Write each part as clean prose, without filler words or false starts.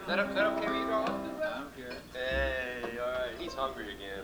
Is that okay with you, darling? I don't care. Hey, all right. He's hungry again.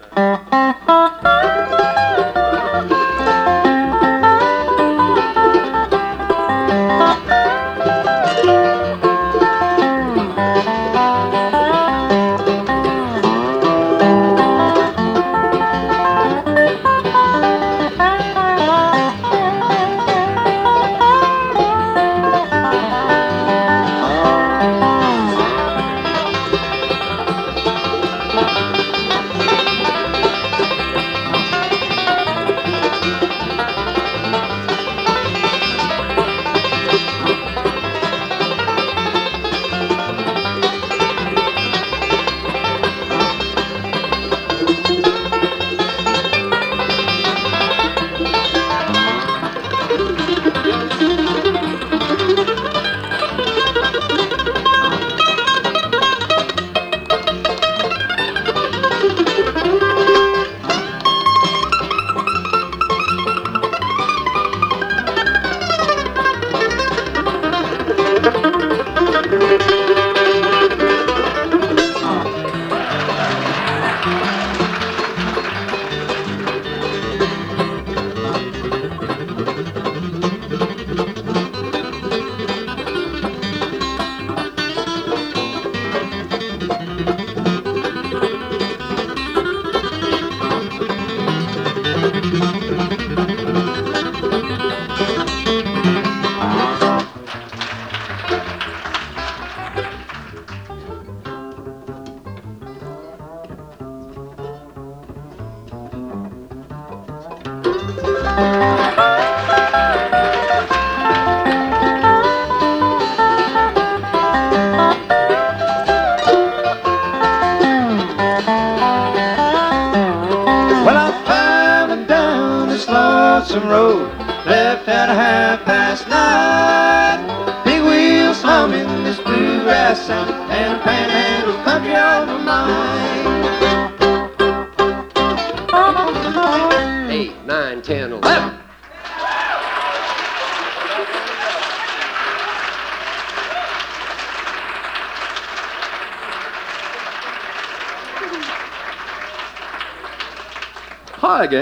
Well, I'm driving down this lonesome road, left at 9:30. Big wheels humming this bluegrass sound, and a panhandle country on my mind. 8, 9, 10, 11. Hi again.